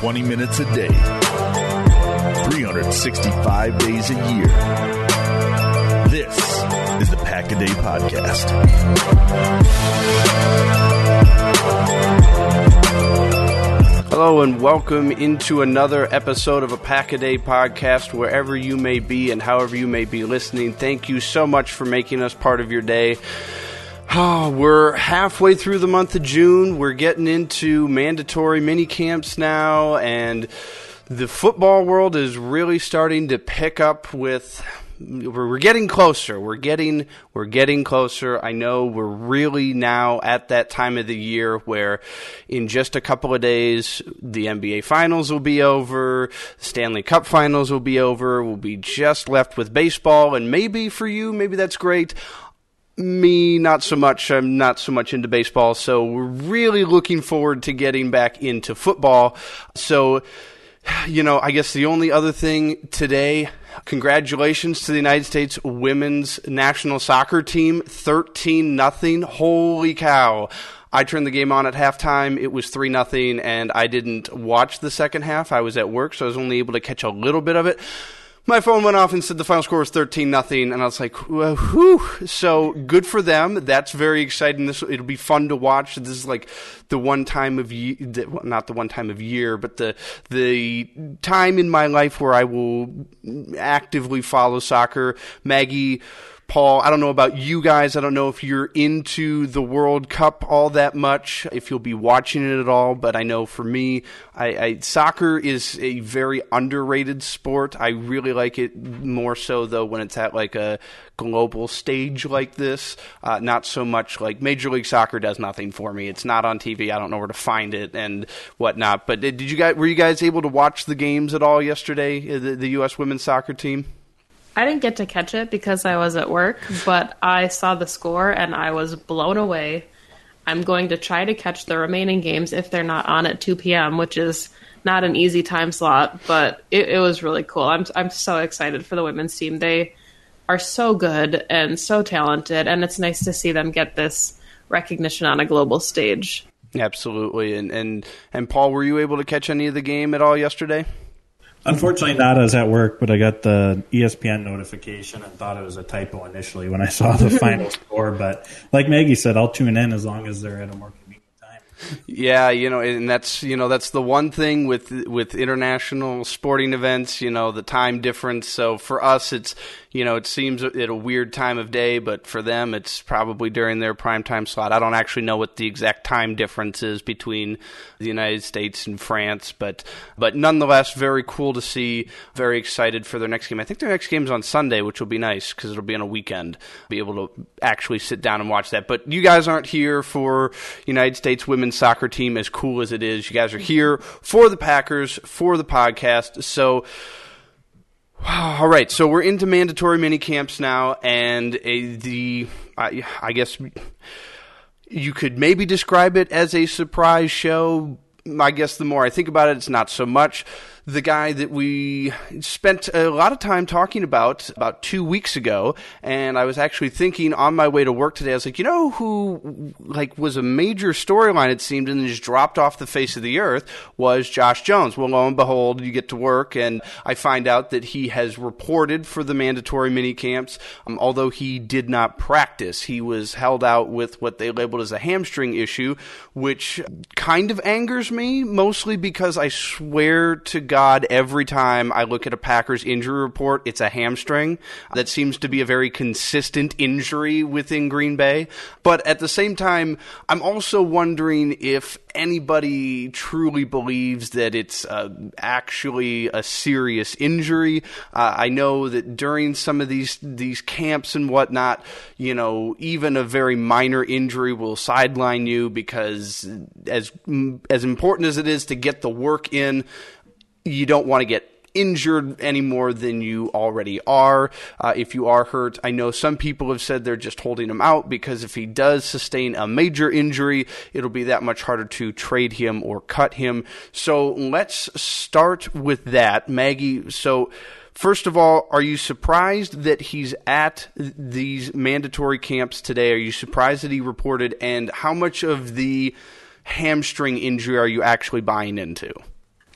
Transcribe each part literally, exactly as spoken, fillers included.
twenty minutes a day, three hundred sixty-five days a year. This is the Pack a Day Podcast. Hello and welcome into another episode of a Pack a Day Podcast, wherever you may be and however you may be listening. Thank you so much for making us part of your day. Oh, we're halfway through the month of June. We're getting into mandatory mini camps now, and the football world is really starting to pick up with. We're getting closer. We're getting we're getting closer. I know we're really now at that time of the year where in just a couple of days the N B A Finals will be over, the Stanley Cup Finals will be over. We'll be just left with baseball, and maybe for you, maybe that's great. Me, not so much. I'm not so much into baseball, so we're really looking forward to getting back into football. So, you know, I guess the only other thing today, congratulations to the United States women's national soccer team, thirteen nothing. Holy cow. I turned the game on at halftime. It was three nothing, and I didn't watch the second half. I was at work, so I was only able to catch a little bit of it. My phone went off and said the final score was thirteen nothing, and I was like, well, whew. So good for them. That's very exciting. This it'll be fun to watch. This is like the one time of year, not the one time of year, but the the time in my life where I will actively follow soccer. Maggie, Paul, I don't know about you guys. I don't know if you're into the World Cup all that much, if you'll be watching it at all, but I know for me, I, I, soccer is a very underrated sport. I really like it more so, though, when it's at like a global stage like this. Uh, not so much like Major League Soccer does nothing for me. It's not on T V. I don't know where to find it and whatnot. But did you guys were you guys able to watch the games at all yesterday, the, the U S women's soccer team? I didn't get to catch it because I was at work, but I saw the score and I was blown away. I'm going to try to catch the remaining games if they're not on at two p.m., which is not an easy time slot, but it, it was really cool. I'm I'm so excited for the women's team. They are so good and so talented, and it's nice to see them get this recognition on a global stage. Absolutely. And and, and Paul, were you able to catch any of the game at all yesterday? Unfortunately not. I was at work, but I got the E S P N notification and thought it was a typo initially when I saw the final score. But like Maggie said, I'll tune in as long as they're at a more convenient time. Yeah, you know, and that's you know that's the one thing with with international sporting events, you know, the time difference. So for us, it's you know it seems at a weird time of day, but for them, it's probably during their prime time slot. I don't actually know what the exact time difference is between the United States and France, but but nonetheless, very cool to see. Very excited for their next game. I think their next game is on Sunday, which will be nice because it'll be on a weekend. Be able to actually sit down and watch that. But you guys aren't here for United States women's soccer team, as cool as it is. You guys are here for the Packers, for the podcast. So, all right. So we're into mandatory mini camps now, and a, the I, I guess you could maybe describe it as a surprise show. I guess the more I think about it, it's not so much. The guy that we spent a lot of time talking about about two weeks ago, and I was actually thinking on my way to work today, I was like, you know who like was a major storyline, it seemed, and just dropped off the face of the earth, was Josh Jones. Well, lo and behold, you get to work, and I find out that he has reported for the mandatory mini camps, um, although he did not practice. He was held out with what they labeled as a hamstring issue, which kind of angers me, mostly because I swear to God, every time I look at a Packers injury report, it's a hamstring. That seems to be a very consistent injury within Green Bay. But at the same time, I'm also wondering if anybody truly believes that it's uh, actually a serious injury. Uh, I know that during some of these these camps and whatnot, you know, even a very minor injury will sideline you because as as important as it is to get the work in, you don't want to get injured any more than you already are. Uh, if you are hurt, I know some people have said they're just holding him out because if he does sustain a major injury, it'll be that much harder to trade him or cut him. So let's start with that. Maggie, so first of all, are you surprised that he's at these mandatory camps today? Are you surprised that he reported? And how much of the hamstring injury are you actually buying into? I don't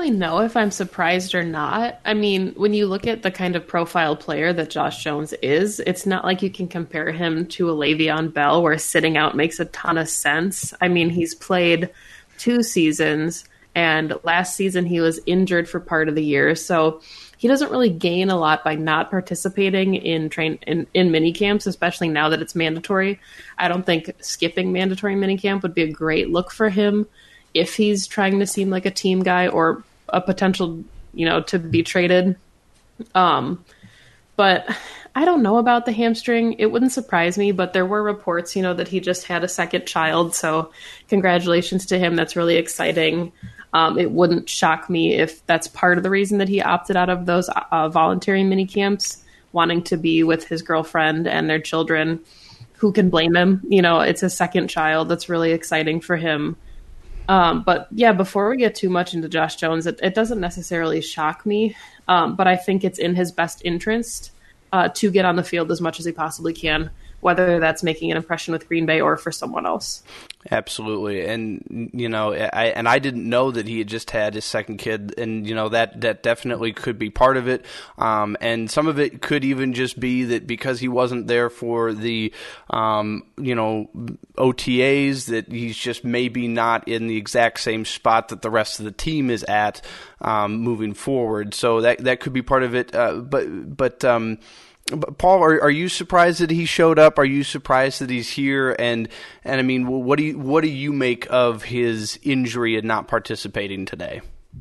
really know if I'm surprised or not. I mean, when you look at the kind of profile player that Josh Jones is, it's not like you can compare him to a Le'Veon Bell where sitting out makes a ton of sense. I mean, he's played two seasons, and last season he was injured for part of the year, so he doesn't really gain a lot by not participating in train in, in mini camps, especially now that it's mandatory. I don't think skipping mandatory mini camp would be a great look for him if he's trying to seem like a team guy or a potential, you know, to be traded. Um, but I don't know about the hamstring. It wouldn't surprise me, but there were reports, you know, that he just had a second child. So congratulations to him. That's really exciting. Um, it wouldn't shock me if that's part of the reason that he opted out of those uh, voluntary mini camps, wanting to be with his girlfriend and their children. Who can blame him? You know, it's a second child. That's really exciting for him. Um, but yeah, before we get too much into Josh Jones, it, it doesn't necessarily shock me, um, but I think it's in his best interest uh, to get on the field as much as he possibly can, whether that's making an impression with Green Bay or for someone else. Absolutely. And, you know, I, and I didn't know that he had just had his second kid, and, you know, that, that definitely could be part of it. Um, and some of it could even just be that because he wasn't there for the, um, you know, O T As, that he's just maybe not in the exact same spot that the rest of the team is at, um, moving forward. So that, that could be part of it. Uh, but, but, um, Paul, are, are you surprised that he showed up? Are you surprised that he's here? And and I mean, what do you what do you make of his injury and not participating today?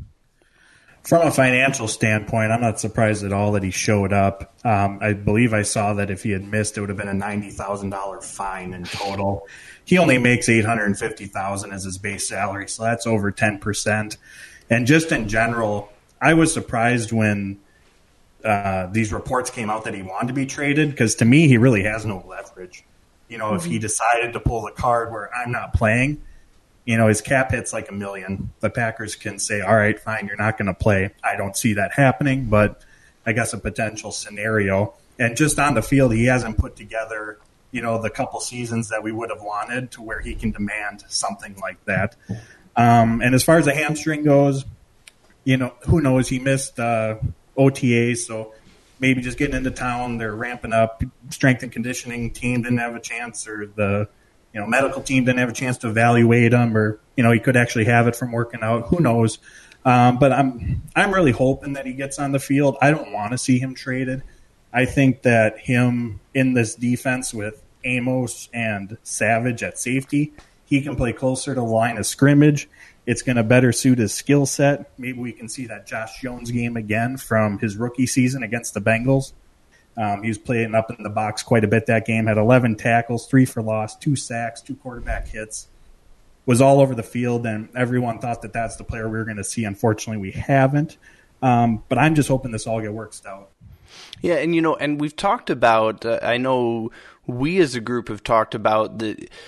From a financial standpoint, I'm not surprised at all that he showed up. Um, I believe I saw that if he had missed, it would have been a ninety thousand dollars fine in total. He only makes eight hundred fifty thousand dollars as his base salary, so that's over ten percent. And just in general, I was surprised when Uh, these reports came out that he wanted to be traded, because to me, he really has no leverage. You know, mm-hmm. if he decided to pull the card where I'm not playing, you know, his cap hit's like a million. The Packers can say, all right, fine, you're not going to play. I don't see that happening, but I guess a potential scenario. And just on the field, he hasn't put together, you know, the couple seasons that we would have wanted to where he can demand something like that. Um, and as far as the hamstring goes, you know, who knows? He missed uh, O T As, so maybe just getting into town, they're ramping up. Strength and conditioning team didn't have a chance, or the you know medical team didn't have a chance to evaluate him, or you know he could actually have it from working out. Who knows? Um, but I'm I'm really hoping that he gets on the field. I don't want to see him traded. I think that him in this defense with Amos and Savage at safety, he can play closer to the line of scrimmage. It's going to better suit his skill set. Maybe we can see that Josh Jones game again from his rookie season against the Bengals. Um, he was playing up in the box quite a bit that game, had eleven tackles, three for loss, two sacks, two quarterback hits, was all over the field, and everyone thought that that's the player we were going to see. Unfortunately, we haven't. Um, but I'm just hoping this all gets worked out. Yeah, and, you know, and we've talked about, uh, I know we as a group have talked about the –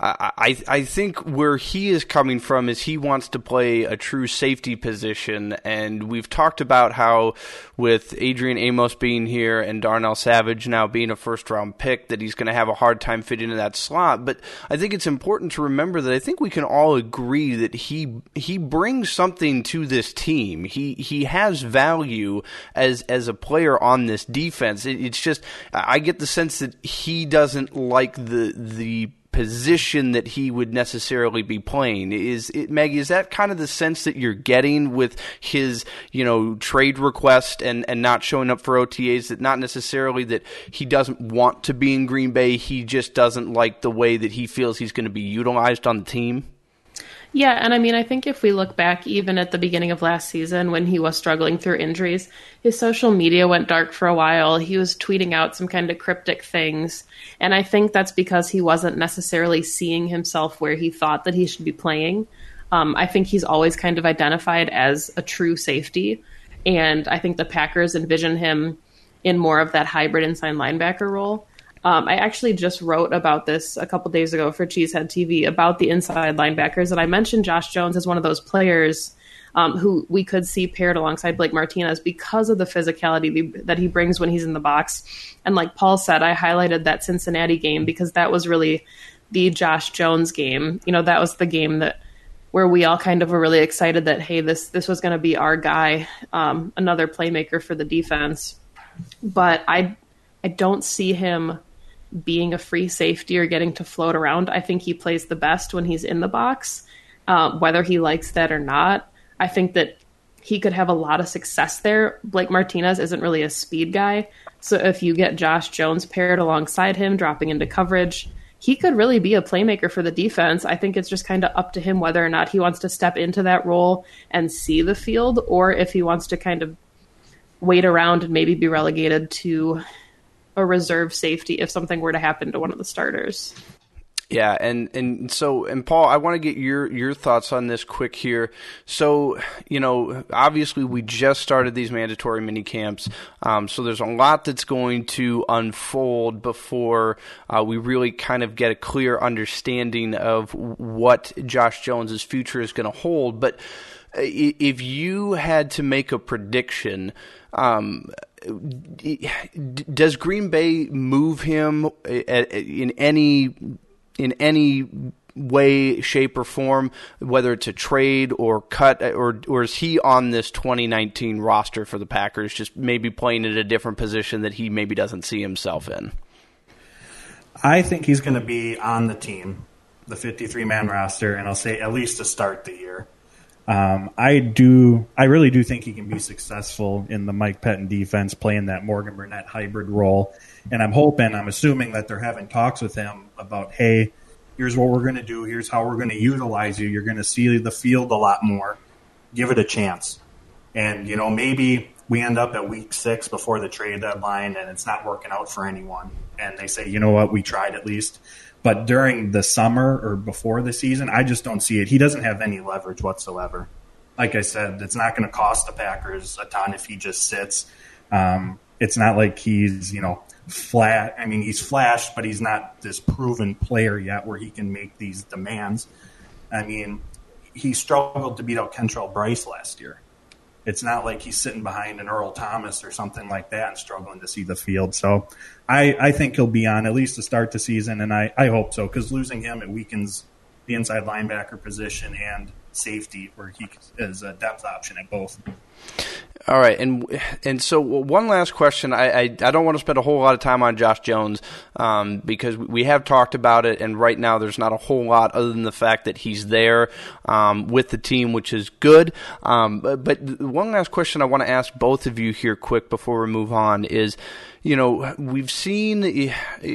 I, I think where he is coming from is he wants to play a true safety position, and we've talked about how with Adrian Amos being here and Darnell Savage now being a first-round pick that he's going to have a hard time fitting into that slot. But I think it's important to remember that I think we can all agree that he he brings something to this team. He he has value as as a player on this defense. It, it's just I get the sense that he doesn't like the the position that he would necessarily be playing. Is it, Maggie, is that kind of the sense that you're getting with his, you know, trade request and, and not showing up for O T As? That not necessarily that he doesn't want to be in Green Bay, he just doesn't like the way that he feels he's going to be utilized on the team? Yeah, and I mean, I think if we look back even at the beginning of last season when he was struggling through injuries, his social media went dark for a while. He was tweeting out some kind of cryptic things, and I think that's because he wasn't necessarily seeing himself where he thought that he should be playing. Um, I think he's always kind of identified as a true safety, and I think the Packers envision him in more of that hybrid inside linebacker role. Um, I actually just wrote about this a couple days ago for Cheesehead T V about the inside linebackers, and I mentioned Josh Jones as one of those players um, who we could see paired alongside Blake Martinez because of the physicality that he brings when he's in the box. And like Paul said, I highlighted that Cincinnati game because that was really the Josh Jones game. You know, that was the game that where we all kind of were really excited that, hey, this this was going to be our guy, um, another playmaker for the defense. But I I don't see him being a free safety or getting to float around. I think he plays the best when he's in the box, uh, whether he likes that or not. I think that he could have a lot of success there. Blake Martinez isn't really a speed guy. So if you get Josh Jones paired alongside him, dropping into coverage, he could really be a playmaker for the defense. I think it's just kind of up to him whether or not he wants to step into that role and see the field, or if he wants to kind of wait around and maybe be relegated to a reserve safety if something were to happen to one of the starters. Yeah, and, and so, and Paul, I want to get your, your thoughts on this quick here. So, you know, obviously we just started these mandatory mini camps, um, so there's a lot that's going to unfold before uh, we really kind of get a clear understanding of what Josh Jones's future is going to hold. But if you had to make a prediction, um, does Green Bay move him in any in any way, shape, or form, whether it's a trade or cut, or or is he on this twenty nineteen roster for the Packers, just maybe playing at a different position that he maybe doesn't see himself in? I think he's going to be on the team, the fifty-three man roster, and I'll say at least to start the year. Um, I do, I really do think he can be successful in the Mike Pettin defense, playing that Morgan Burnett hybrid role. And I'm hoping, I'm assuming that they're having talks with him about, hey, here's what we're going to do. Here's how we're going to utilize you. You're going to see the field a lot more. Give it a chance. And, you know, maybe we end up at week six before the trade deadline and it's not working out for anyone. And they say, you know what, we tried at least. But during the summer or before the season, I just don't see it. He doesn't have any leverage whatsoever. Like I said, it's not going to cost the Packers a ton if he just sits. Um, it's not like he's, you know, flat. I mean, he's flashed, but he's not this proven player yet where he can make these demands. I mean, he struggled to beat out Kentrell Bryce last year. It's not like he's sitting behind an Earl Thomas or something like that and struggling to see the field. So I, I think he'll be on at least to start the season, and I, I hope so, because losing him, it weakens the inside linebacker position and safety, where he is a depth option at both. All right, and and so one last question. I, I, I don't want to spend a whole lot of time on Josh Jones um, because we have talked about it, and right now there's not a whole lot other than the fact that he's there um, with the team, which is good. Um, but, but one last question I want to ask both of you here quick before we move on is, you know, we've seen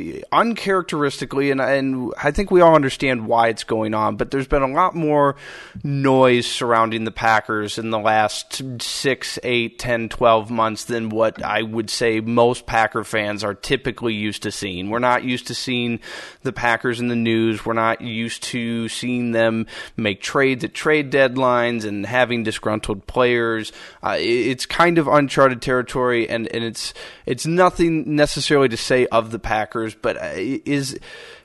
uncharacteristically, and, and I think we all understand why it's going on, but there's been a lot more noise surrounding the Packers in the last six, eight, ten, twelve months than what I would say most Packer fans are typically used to seeing. We're not used to seeing the Packers in the news. We're not used to seeing them make trades at trade deadlines and having disgruntled players. Uh, it's kind of uncharted territory, and, and it's it's nothing necessarily to say of the Packers, but is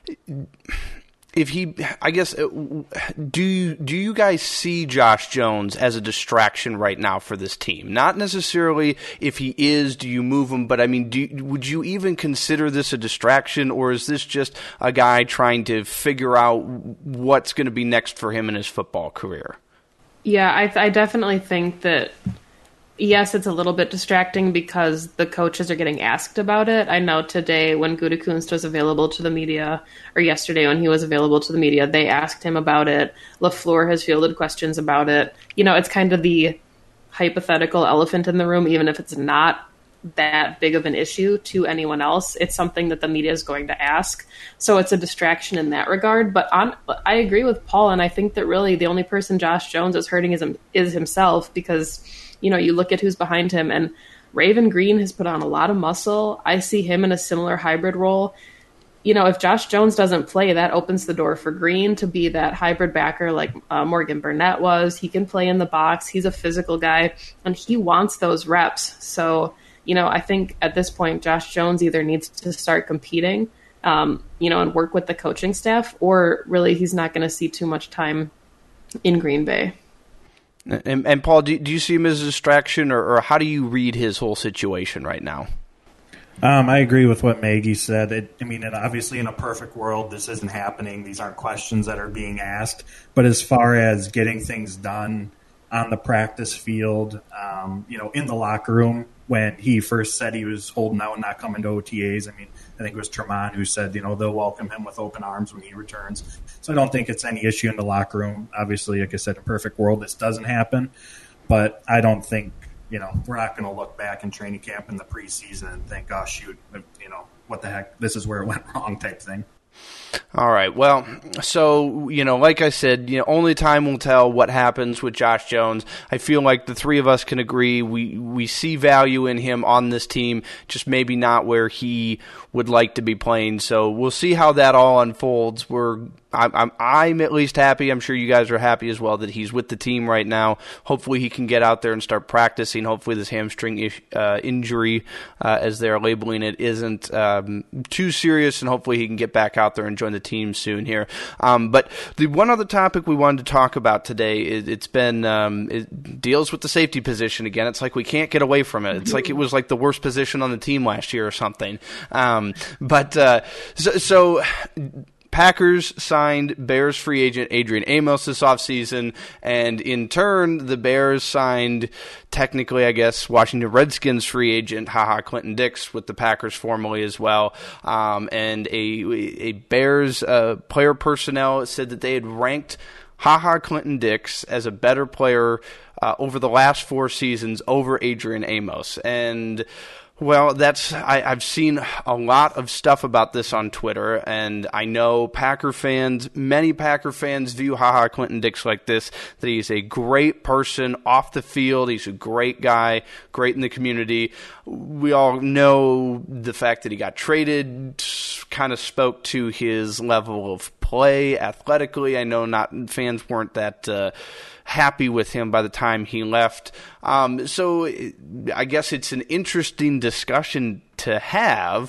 if he, I guess, do you, do you guys see Josh Jones as a distraction right now for this team? Not necessarily if he is, do you move him, but I mean, do you, would you even consider this a distraction, or is this just a guy trying to figure out what's going to be next for him in his football career? Yeah, I, I definitely think that, yes, it's a little bit distracting because the coaches are getting asked about it. I know today when Gutekunst was available to the media, or yesterday when he was available to the media, they asked him about it. LaFleur has fielded questions about it. You know, it's kind of the hypothetical elephant in the room, even if it's not that big of an issue to anyone else. It's something that the media is going to ask. So it's a distraction in that regard. But on, I agree with Paul, and I think that really the only person Josh Jones is hurting is, is himself, because you know, you look at who's behind him, and Raven Green has put on a lot of muscle. I see him in a similar hybrid role. You know, if Josh Jones doesn't play, that opens the door for Green to be that hybrid backer like uh, Morgan Burnett was. He can play in the box. He's a physical guy, and he wants those reps. So, you know, I think at this point, Josh Jones either needs to start competing, um, you know, and work with the coaching staff, or really he's not going to see too much time in Green Bay. And, and Paul, do, do you see him as a distraction, or, or how do you read his whole situation right now? Um, I agree with what Maggie said. It, I mean, and obviously in a perfect world, this isn't happening. These aren't questions that are being asked. But as far as getting things done on the practice field, um, you know, in the locker room, when he first said he was holding out and not coming to O T As, I mean, I think it was Tremont who said, you know, they'll welcome him with open arms when he returns. So I don't think it's any issue in the locker room. Obviously, like I said, in a perfect world, this doesn't happen. But I don't think, you know, we're not going to look back in training camp in the preseason and think, oh, shoot, you know, what the heck, this is where it went wrong type thing. All right. Well, so, you know, like I said, you know, only time will tell what happens with Josh Jones. I feel like the three of us can agree we, we see value in him on this team, just maybe not where he would like to be playing. So we'll see how that all unfolds. We're I'm, I'm, I'm at least happy. I'm sure you guys are happy as well that he's with the team right now. Hopefully he can get out there and start practicing. Hopefully this hamstring ish, uh, injury, uh, as they're labeling it, isn't um, too serious, and hopefully he can get back out there and join the team soon here. Um, but the one other topic we wanted to talk about today, it, it's been um, it deals with the safety position again. It's like we can't get away from it. It's like it was like the worst position on the team last year or something. Um, but uh, so. so Packers signed Bears free agent Adrian Amos this offseason, and in turn, the Bears signed, technically, I guess, Washington Redskins free agent HaHa Clinton-Dix with the Packers formally as well. Um, and a, a Bears uh, player personnel said that they had ranked HaHa Clinton-Dix as a better player uh, over the last four seasons over Adrian Amos. And well, that's I, I've seen a lot of stuff about this on Twitter, and I know Packer fans, many Packer fans view HaHa Clinton-Dix like this, that he's a great person off the field, he's a great guy, great in the community. We all know the fact that he got traded kind of spoke to his level of play athletically. I know not fans weren't that uh, happy with him by the time he left. Um, so I guess it's an interesting discussion to have,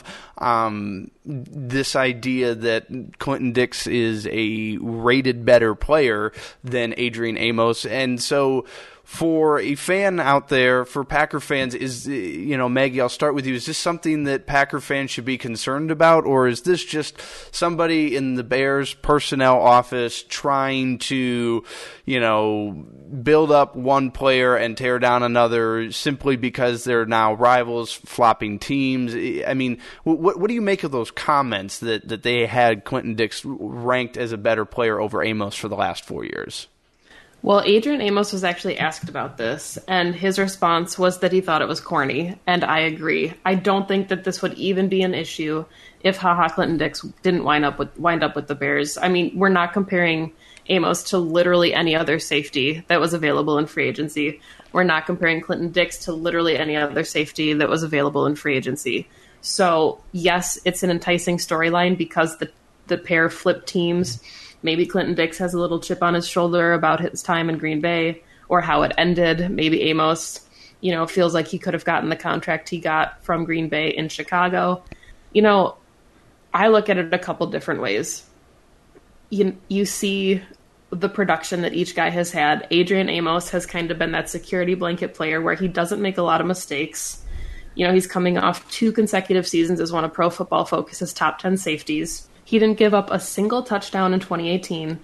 um, this idea that Clinton-Dix is a rated better player than Adrian Amos. And so for a fan out there, for Packer fans, is, you know, Maggie, I'll start with you. Is this something that Packer fans should be concerned about, or is this just somebody in the Bears personnel office trying to, you know, build up one player and tear down another simply because they're now rivals, flopping teams? I mean, what what do you make of those comments that, that they had Clinton-Dix ranked as a better player over Amos for the last four years? Well, Adrian Amos was actually asked about this, and his response was that he thought it was corny, and I agree. I don't think that this would even be an issue if HaHa Clinton-Dix didn't wind up with wind up with the Bears. I mean, we're not comparing Amos to literally any other safety that was available in free agency. We're not comparing Clinton-Dix to literally any other safety that was available in free agency. So, yes, it's an enticing storyline because the, the pair flip teams. Maybe Clinton-Dix has a little chip on his shoulder about his time in Green Bay or how it ended. Maybe Amos, you know, feels like he could have gotten the contract he got from Green Bay in Chicago. You know, I look at it a couple different ways. You, you see the production that each guy has had. Adrian Amos has kind of been that security blanket player where he doesn't make a lot of mistakes. You know, he's coming off two consecutive seasons as one of Pro Football Focus's top ten safeties. He didn't give up a single touchdown in twenty eighteen.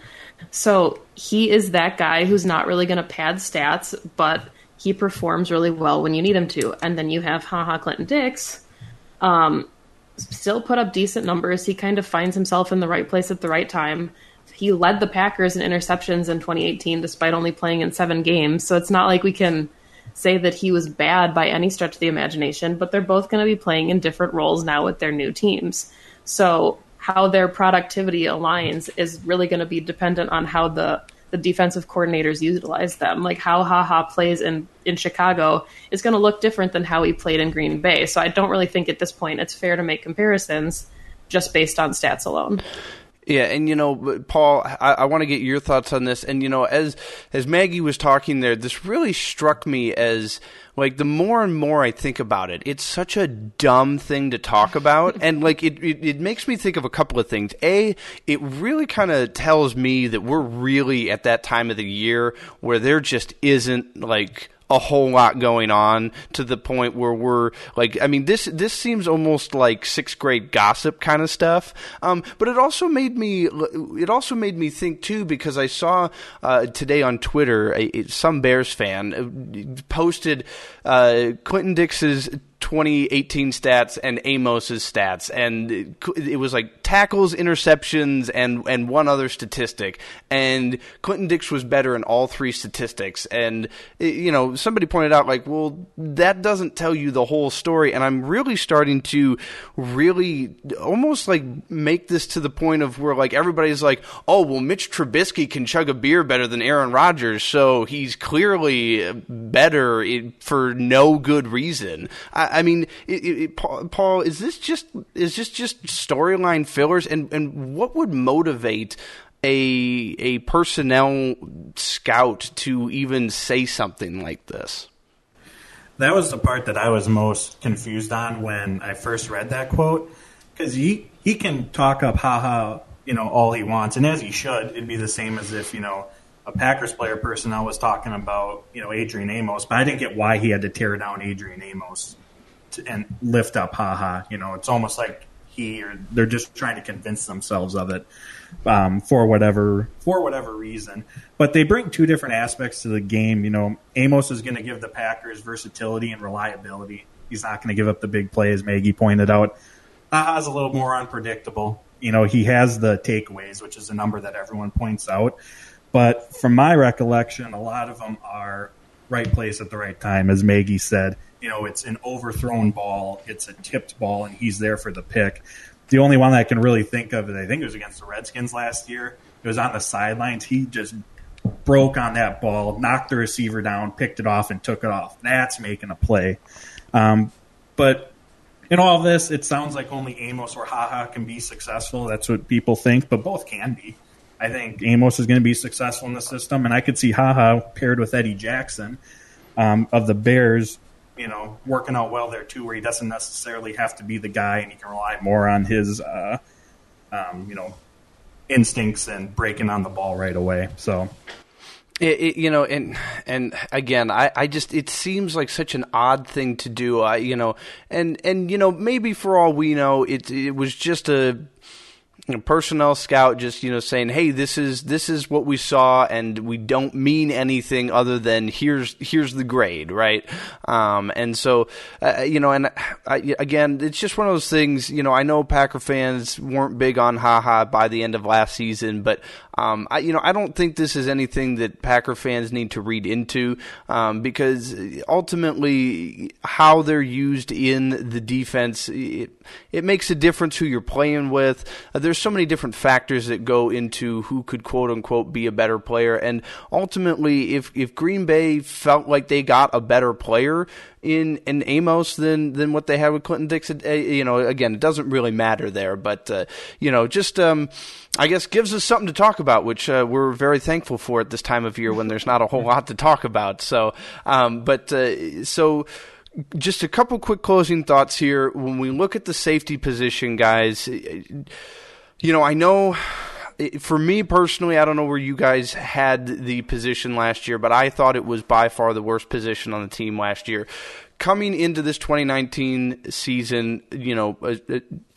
So he is that guy who's not really going to pad stats, but he performs really well when you need him to. And then you have HaHa Clinton-Dix, um, still put up decent numbers. He kind of finds himself in the right place at the right time. He led the Packers in interceptions in twenty eighteen, despite only playing in seven games. So it's not like we can say that he was bad by any stretch of the imagination, but they're both going to be playing in different roles now with their new teams. So how their productivity aligns is really going to be dependent on how the, the defensive coordinators utilize them. Like how HaHa plays in, in Chicago is going to look different than how he played in Green Bay. So I don't really think at this point it's fair to make comparisons just based on stats alone. Yeah, and, you know, Paul, I, I want to get your thoughts on this. And, you know, as as Maggie was talking there, this really struck me as, like, the more and more I think about it, it's such a dumb thing to talk about. And, like, it, it, it makes me think of a couple of things. A, it really kind of tells me that we're really at that time of the year where there just isn't, like, a whole lot going on to the point where we're like, I mean, this this seems almost like sixth grade gossip kind of stuff. Um, but it also made me it also made me think too, because I saw uh, today on Twitter a, some Bears fan posted uh, Clinton Dix's twenty eighteen stats and Amos's stats, and it, it was like tackles, interceptions, and and one other statistic, and Clinton Dix was better in all three statistics. And you know, somebody pointed out like, well, that doesn't tell you the whole story. And I'm really starting to really almost like make this to the point of where like everybody's like, oh well, Mitch Trubisky can chug a beer better than Aaron Rodgers, so he's clearly better for no good reason. I, I mean, it, it, Paul, is this just is this just storyline fillers? And, and what would motivate a a personnel scout to even say something like this? That was the part that I was most confused on when I first read that quote, because he he can talk up haha, you know, all he wants, and as he should. It'd be the same as if, you know, a Packers player personnel was talking about, you know, Adrian Amos, but I didn't get why he had to tear down Adrian Amos to, and lift up haha. You know, it's almost like he or they're just trying to convince themselves of it um, for whatever for whatever reason. But they bring two different aspects to the game. You know, Amos is going to give the Packers versatility and reliability. He's not going to give up the big play, as Maggie pointed out. Haha's a little more unpredictable. You know, he has the takeaways, which is a number that everyone points out. But from my recollection, a lot of them are right place at the right time, as Maggie said. You know, it's an overthrown ball, it's a tipped ball, and he's there for the pick. The only one that I can really think of, I think it was against the Redskins last year. It was on the sidelines. He just broke on that ball, knocked the receiver down, picked it off, and took it off. That's making a play. Um, but in all of this, it sounds like only Amos or haha can be successful. That's what people think, but both can be. I think Amos is going to be successful in the system, and I could see haha paired with Eddie Jackson um, of the Bears, you know, working out well there too, where he doesn't necessarily have to be the guy, and he can rely more on his, uh, um, you know, instincts and breaking on the ball right away. So, it, it, you know, and and again, I, I just it seems like such an odd thing to do. I, you know, and and you know, maybe for all we know, it it was just a. You know, personnel scout just, you know, saying, hey, this is this is what we saw, and we don't mean anything other than here's here's the grade, right? Um, and so, uh, you know, and I, again, it's just one of those things. You know, I know Packer fans weren't big on haha by the end of last season, but um, I, you know, I don't think this is anything that Packer fans need to read into, um, because ultimately, how they're used in the defense, it, it makes a difference who you're playing with. Uh, there's so many different factors that go into who could quote unquote be a better player, and ultimately, if if Green Bay felt like they got a better player in in Amos than than what they had with Clinton Dix, uh, you know, again, it doesn't really matter there, but uh, you know, just um, I guess gives us something to talk about, which uh, we're very thankful for at this time of year when there's not a whole lot to talk about. So, um, but uh, so. Just a couple quick closing thoughts here. When we look at the safety position, guys, you know, I know for me personally, I don't know where you guys had the position last year, but I thought it was by far the worst position on the team last year. Coming into this twenty nineteen season, you know, uh, uh,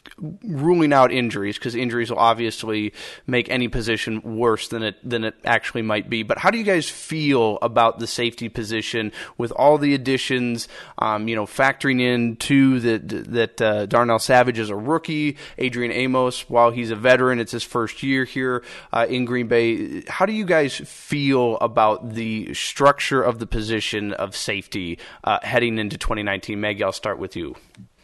ruling out injuries, because injuries will obviously make any position worse than it than it actually might be. But how do you guys feel about the safety position with all the additions? Um, you know, factoring in too that that uh, Darnell Savage is a rookie, Adrian Amos, while he's a veteran, it's his first year here uh, in Green Bay. How do you guys feel about the structure of the position of safety uh, heading into twenty nineteen? Maggie, I'll start with you.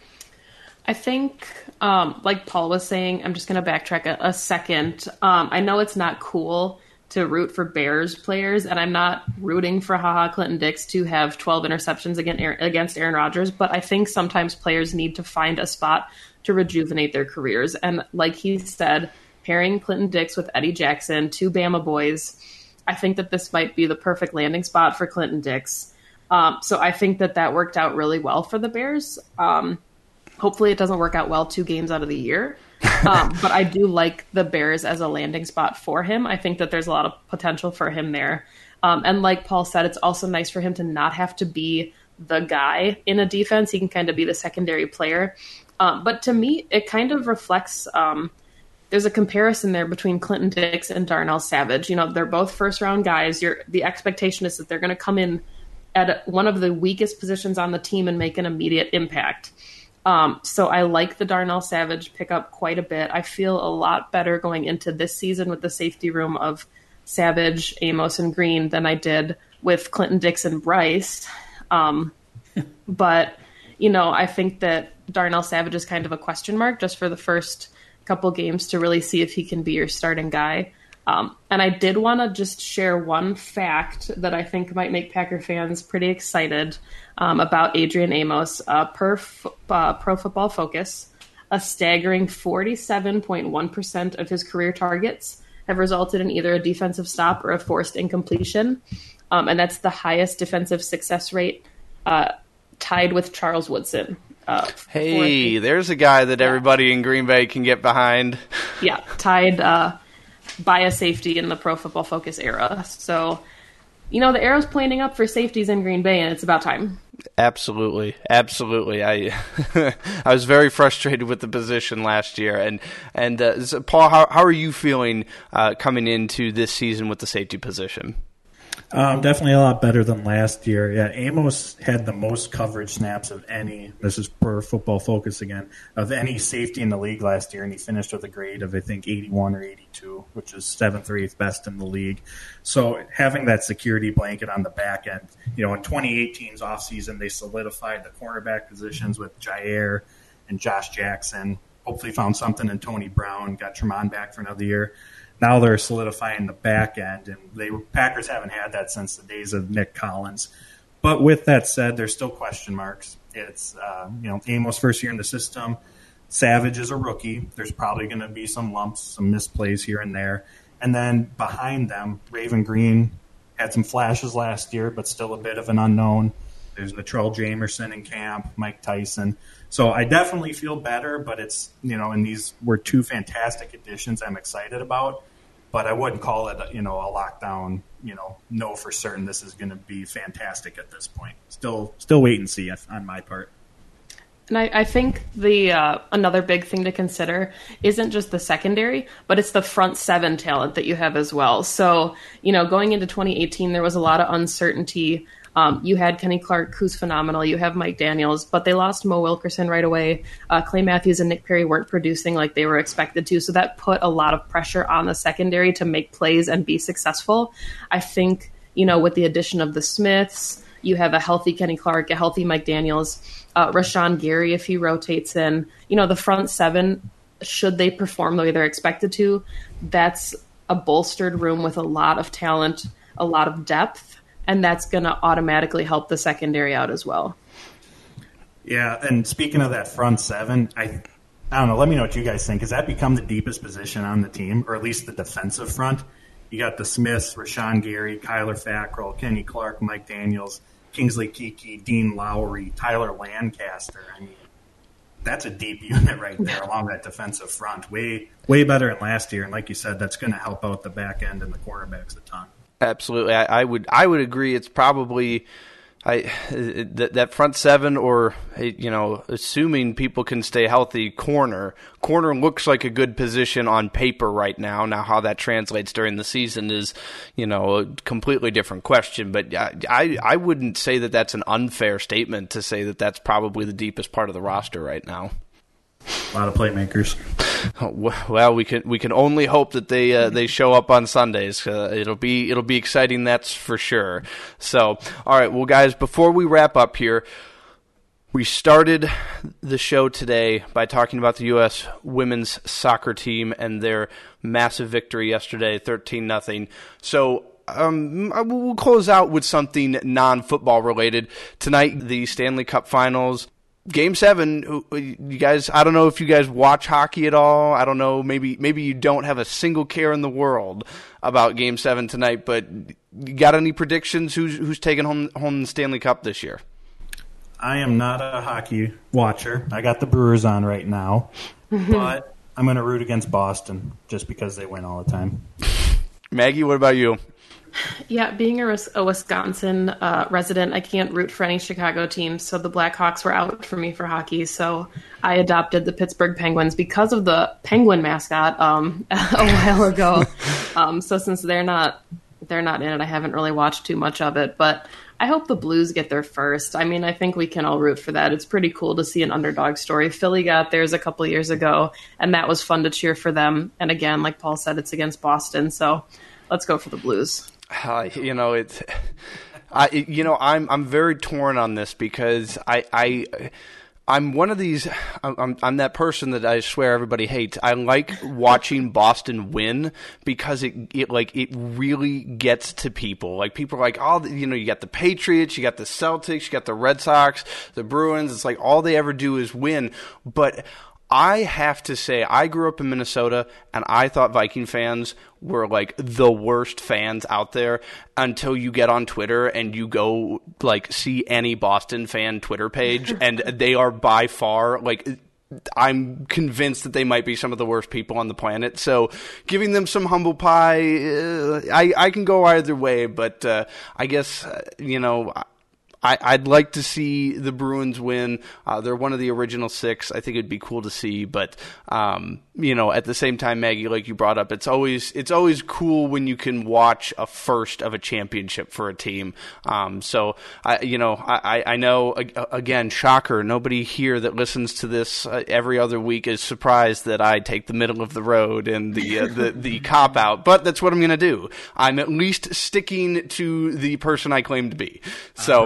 I think, um, like Paul was saying, I'm just going to backtrack a, a second. Um, I know it's not cool to root for Bears players, and I'm not rooting for haha Clinton Dix to have twelve interceptions against Aaron Rodgers, but I think sometimes players need to find a spot to rejuvenate their careers. And like he said, pairing Clinton Dix with Eddie Jackson, two Bama boys, I think that this might be the perfect landing spot for Clinton Dix. Um, so I think that that worked out really well for the Bears. Um, Hopefully it doesn't work out well two games out of the year. Um, but I do like the Bears as a landing spot for him. I think that there's a lot of potential for him there. Um, and like Paul said, it's also nice for him to not have to be the guy in a defense. He can kind of be the secondary player. Um, but to me, it kind of reflects, um, there's a comparison there between Clinton Dix and Darnell Savage. You know, they're both first round guys. You're, the expectation is that they're going to come in at one of the weakest positions on the team and make an immediate impact. Um, so I like the Darnell Savage pickup quite a bit. I feel a lot better going into this season with the safety room of Savage, Amos, and Green than I did with Clinton Dix and Bryce. Um, but, you know, I think that Darnell Savage is kind of a question mark just for the first couple games to really see if he can be your starting guy. Um, and I did want to just share one fact that I think might make Packer fans pretty excited um, about Adrian Amos. Uh, per f- uh, Pro Football Focus, a staggering forty-seven point one percent of his career targets have resulted in either a defensive stop or a forced incompletion. Um, and that's the highest defensive success rate, uh, tied with Charles Woodson. Uh, hey, there's a guy that yeah. everybody in Green Bay can get behind. Yeah, tied uh, by a safety in the Pro Football Focus era. So, you know, the arrow's pointing up for safeties in Green Bay, and it's about time. Absolutely, absolutely. I I was very frustrated with the position last year, and and uh, so Paul, how how are you feeling uh, coming into this season with the safety position? Um, definitely a lot better than last year. Yeah, Amos had the most coverage snaps of any, this is per Football Focus again, of any safety in the league last year, and he finished with a grade of, I think, eighty-one or eighty-two, which is seventh or eighth best in the league. So having that security blanket on the back end, you know, in twenty eighteen's offseason, they solidified the cornerback positions with Jair and Josh Jackson, hopefully found something in Tony Brown, got Tremont back for another year. Now they're solidifying the back end, and they Packers haven't had that since the days of Nick Collins. But with that said, there's still question marks. It's uh, you know Amos first year in the system. Savage is a rookie. There's probably going to be some lumps, some misplays here and there. And then behind them, Raven Green had some flashes last year, but still a bit of an unknown. There's Latrell Jamerson in camp, Mike Tyson. So I definitely feel better, but it's, you know, and these were two fantastic additions I'm excited about. But I wouldn't call it, you know, a lockdown, you know, know for certain this is going to be fantastic at this point. Still still wait and see on my part. And I, I think the uh, another big thing to consider isn't just the secondary, but it's the front seven talent that you have as well. So, you know, going into twenty eighteen, there was a lot of uncertainty. Um, you had Kenny Clark, who's phenomenal. You have Mike Daniels, but they lost Mo Wilkerson right away. Uh, Clay Matthews and Nick Perry weren't producing like they were expected to, so that put a lot of pressure on the secondary to make plays and be successful. I think, you know, with the addition of the Smiths, you have a healthy Kenny Clark, a healthy Mike Daniels, uh, Rashawn Gary if he rotates in. You know, the front seven, should they perform the way they're expected to, that's a bolstered room with a lot of talent, a lot of depth. And that's going to automatically help the secondary out as well. Yeah, and speaking of that front seven, I I don't know, let me know what you guys think. Has that become the deepest position on the team, or at least the defensive front? You got the Smiths, Rashawn Gary, Kyler Fackrell, Kenny Clark, Mike Daniels, Kingsley Keke, Dean Lowry, Tyler Lancaster. I mean, that's a deep unit right there along that defensive front. Way, way better than last year. And like you said, that's going to help out the back end and the cornerbacks a ton. Absolutely, I, I would I would agree. It's probably I that, that front seven, or you know, assuming people can stay healthy, corner corner looks like a good position on paper right now. Now, how that translates during the season is, you know, a completely different question. But I I, I wouldn't say that that's an unfair statement to say that that's probably the deepest part of the roster right now. A lot of playmakers. Well, we can we can only hope that they uh, they show up on Sundays. Uh, it'll be it'll be exciting, that's for sure. So, all right, well, guys, before we wrap up here, we started the show today by talking about the U S women's soccer team and their massive victory yesterday, thirteen nothing. So. Um, we'll close out with something non-football related. Tonight, the Stanley Cup Finals. Game seven, you guys, I don't know if you guys watch hockey at all. I don't know, maybe maybe you don't have a single care in the world about Game seven tonight, but you got any predictions? Who's who's taking home, home the Stanley Cup this year? I am not a hockey watcher. I got the Brewers on right now, but I'm going to root against Boston just because they win all the time. Maggie, what about you? Yeah, being a, Wis- a Wisconsin uh, resident, I can't root for any Chicago teams, so the Blackhawks were out for me for hockey. So I adopted the Pittsburgh Penguins because of the Penguin mascot um, a while ago. Um, so since they're not they're not in it, I haven't really watched too much of it. But I hope the Blues get there first. I mean, I think we can all root for that. It's pretty cool to see an underdog story. Philly got theirs a couple years ago, and that was fun to cheer for them. And again, like Paul said, it's against Boston, so let's go for the Blues. Uh, you know, it's, I, you know, I'm, I'm very torn on this because I, I, I'm one of these, I'm, I'm that person that I swear everybody hates. I like watching Boston win because it, it like, it really gets to people. Like, people are like, oh, you know, you got the Patriots, you got the Celtics, you got the Red Sox, the Bruins. It's like all they ever do is win. But I have to say, I grew up in Minnesota, and I thought Viking fans were like the worst fans out there until you get on Twitter and you go like see any Boston fan Twitter page, and they are by far like, I'm convinced that they might be some of the worst people on the planet. So giving them some humble pie, uh, I, I can go either way, but uh, I guess, uh, you know, I, I'd like to see the Bruins win. Uh, they're one of the original six. I think it'd be cool to see, but um, you know, at the same time, Maggie, like you brought up, it's always it's always cool when you can watch a first of a championship for a team. Um, so I, you know, I, I know again, shocker. Nobody here that listens to this uh, every other week is surprised that I take the middle of the road and the uh, the, the cop out. But that's what I'm going to do. I'm at least sticking to the person I claim to be. So.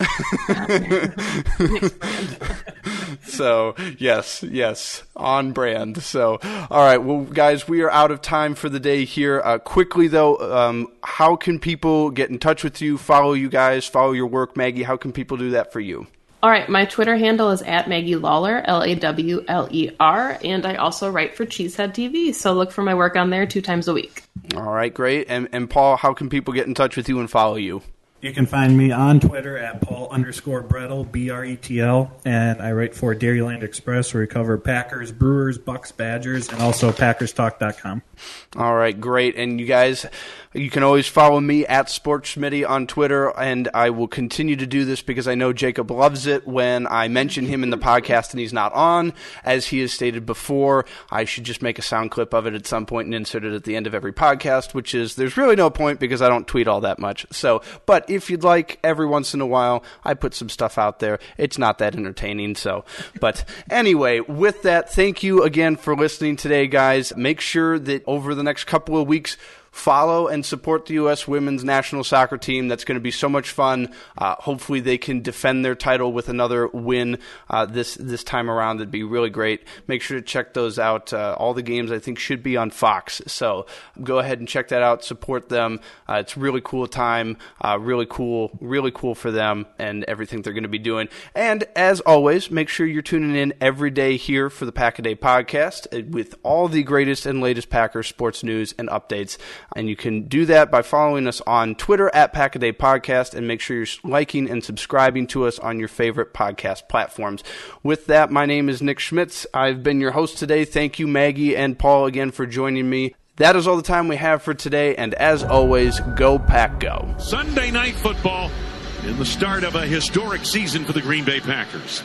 So yes, yes, on brand. So all right, well, guys, we are out of time for the day here. Uh, quickly though, um, how can people get in touch with you? Follow you guys, follow your work, Maggie. How can people do that for you? All right, my Twitter handle is at Maggie Lawler, L A W L E R, and I also write for Cheesehead T V, so look for my work on there two times a week. All right, great. And and Paul, how can people get in touch with you and follow you? You can find me on Twitter at Paul underscore Brettel, B R E T L, and I write for Dairyland Express, where we cover Packers, Brewers, Bucks, Badgers, and also Packers Talk dot com. All right, great. And you guys, you can always follow me at SportsSmitty on Twitter, and I will continue to do this because I know Jacob loves it when I mention him in the podcast and he's not on. As he has stated before, I should just make a sound clip of it at some point and insert it at the end of every podcast, which is, there's really no point because I don't tweet all that much. So, but if you'd like, every once in a while, I put some stuff out there. It's not that entertaining, so. But anyway, with that, thank you again for listening today, guys. Make sure that over the next couple of weeks, follow and support the U S women's national soccer team. That's going to be so much fun. Uh, hopefully they can defend their title with another win uh, this this time around. That'd be really great. Make sure to check those out. Uh, all the games, I think, should be on Fox. So go ahead and check that out. Support them. Uh, it's really cool time. Uh, really cool. Really cool for them and everything they're going to be doing. And as always, make sure you're tuning in every day here for the Pack a Day podcast with all the greatest and latest Packers sports news and updates. And you can do that by following us on Twitter at Pack a Day Podcast, and make sure you're liking and subscribing to us on your favorite podcast platforms. With that, my name is Nick Schmitz. I've been your host today. Thank you, Maggie and Paul, again for joining me. That is all the time we have for today, and as always, go Pack Go. Sunday Night Football in the start of a historic season for the Green Bay Packers.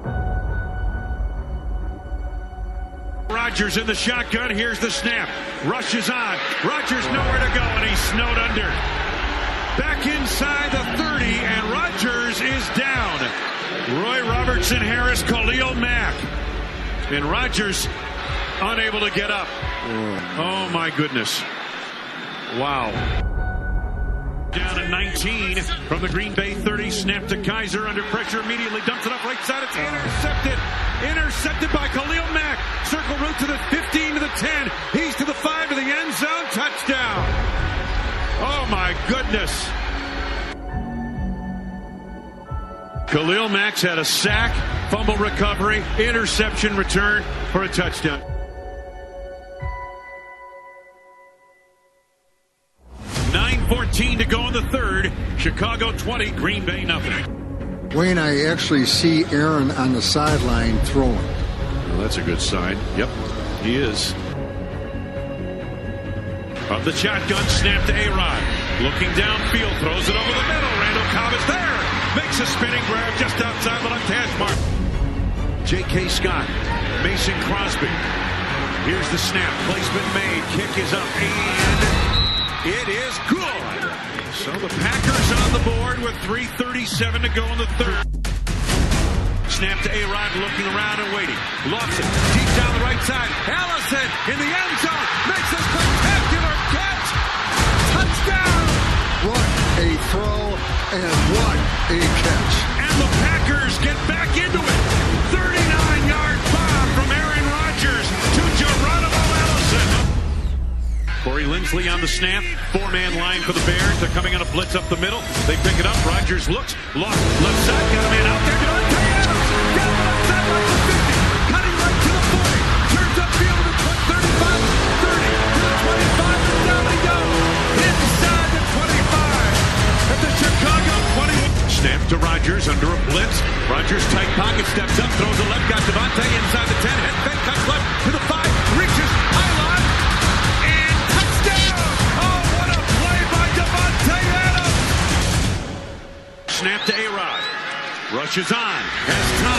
Rodgers in the shotgun. Here's the snap. Rushes on. Rodgers nowhere to go, and he's snowed under. Back inside the thirty, and Rodgers is down. Roy Robertson, Harris, Khalil Mack. And Rodgers unable to get up. Oh, my goodness. Wow. Down at nineteen from the Green Bay thirty. Snap to Kaiser under pressure. Immediately dumps it up right side. It's intercepted. Intercepted by Khalil Mack. Circle route to the fifteen to the ten. He's to the five to the end zone. Touchdown. Oh, my goodness. Khalil Mack's had a sack, fumble recovery, interception return for a touchdown. nine fourteen to go in the third. Chicago twenty, Green Bay nothing. Wayne, I actually see Aaron on the sideline throwing. Well, that's a good sign. Yep, he is. Of the shotgun, snap to A-Rod. Looking downfield, throws it over the middle. Randall Cobb is there. Makes a spinning grab just outside the left hash mark. J K. Scott, Mason Crosby. Here's the snap. Placement made. Kick is up, and it is good. So the Packers on the board with three thirty-seven to go in the third. Snap to A-Rod, looking around and waiting. Lofts it deep down the right side. Allison in the end zone makes a spectacular catch. Touchdown! What a throw and what a catch. And the Packers get back into it. thirty-nine yard bomb from Aaron Rodgers to Geronimo Allison. Corey Linsley on the snap. Four-man line for the Bears. They're coming on a blitz up the middle. They pick it up. Rodgers looks. Lost left side. Got a man out there. Devontae Adams. Got him left side like the fifty. Cutting right to the forty. Turns upfield to thirty-five, thirty, to the twenty-five. And down they go. Inside the twenty-five. At the Chicago twenty. Snap to Rodgers under a blitz. Rodgers tight pocket. Steps up. Throws a left. Got Devontae inside the ten. Head fake. Cuts left to the five. Reaches. Pylon. And touchdown. Oh, what a play by Devontae Adams. Snap to A-Rod. Rushes on. Has time.